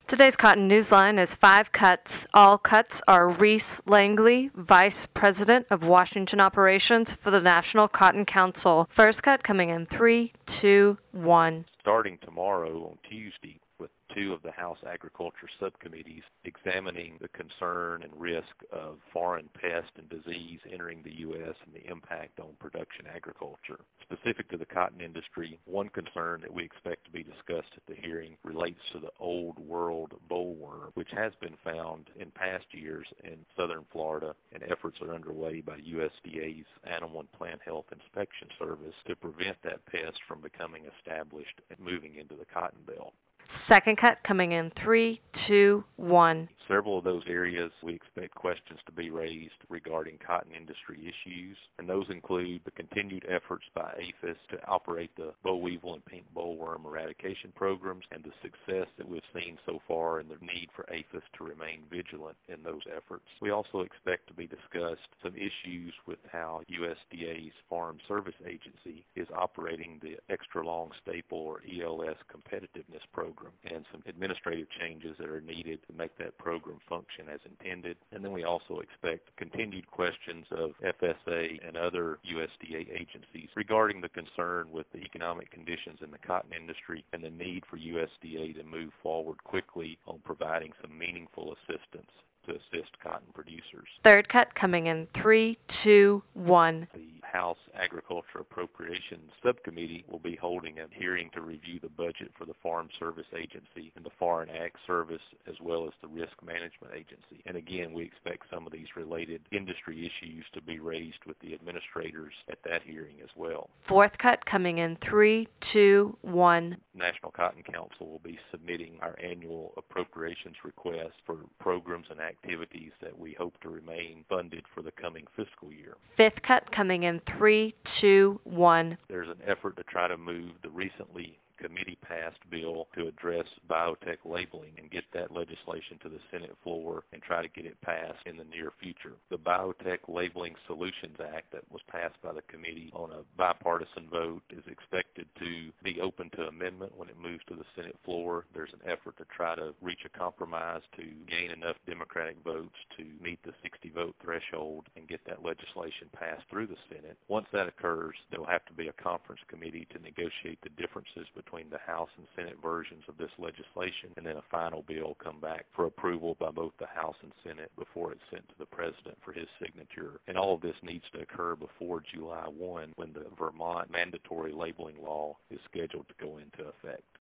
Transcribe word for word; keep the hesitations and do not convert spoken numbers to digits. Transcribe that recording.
Today's Cotton Newsline is five cuts. All cuts are Reese Langley, Vice President of Washington Operations for the National Cotton Council. First cut coming in three, two, one. Starting tomorrow on Tuesday with two of the House Agriculture subcommittees examining the concern and risk of foreign pest and disease entering the U S and the impact on production agriculture. Specific to the cotton industry, one concern that we expect to be discussed at the hearing relates to the Old World bollworm, which has been found in past years in southern Florida, and efforts are underway by U S D A's Animal and Plant Health Inspection Service to prevent that pest from becoming established and moving into the cotton belt. Second cut coming in three, two, one. Several of those areas we expect questions to be raised regarding cotton industry issues, and those include the continued efforts by APHIS to operate the boll weevil and pink bollworm eradication programs and the success that we've seen so far and the need for APHIS to remain vigilant in those efforts. We also expect to be discussed some issues with how U S D A's Farm Service Agency is operating the extra long staple or E L S competitiveness program, and some administrative changes that are needed to make that program function as intended. And then we also expect continued questions of F S A and other U S D A agencies regarding the concern with the economic conditions in the cotton industry and the need for U S D A to move forward quickly on providing some meaningful assistance to assist cotton producers. Third cut coming in three, two, one. The House Agriculture Appropriations Subcommittee will be holding a hearing to review the budget for the Farm Service Agency and the Foreign Ag Service, as well as the Risk Management Agency. And again, we expect some of these related industry issues to be raised with the administrators at that hearing as well. Fourth cut coming in three, two, one. National Cotton Council will be submitting our annual appropriations request for programs and activities that we hope to remain funded for the coming fiscal year. Fifth cut coming in three, two, one. There's an effort to try to move the recently committee-passed bill to address biotech labeling and get that legislation to the Senate floor and try to get it passed in the near future. The Biotech Labeling Solutions Act that was passed by the committee on a bipartisan vote is expected to be open to amendment when it moves to the Senate floor. There's an effort to try to reach a compromise to gain enough Democratic votes to meet the sixty vote threshold and get that legislation passed through the Senate. Once that occurs, there will have to be a conference committee to negotiate the differences between between the House and Senate versions of this legislation, and then a final bill come back for approval by both the House and Senate before it's sent to the President for his signature. And all of this needs to occur before July first, when the Vermont mandatory labeling law is scheduled to go into effect.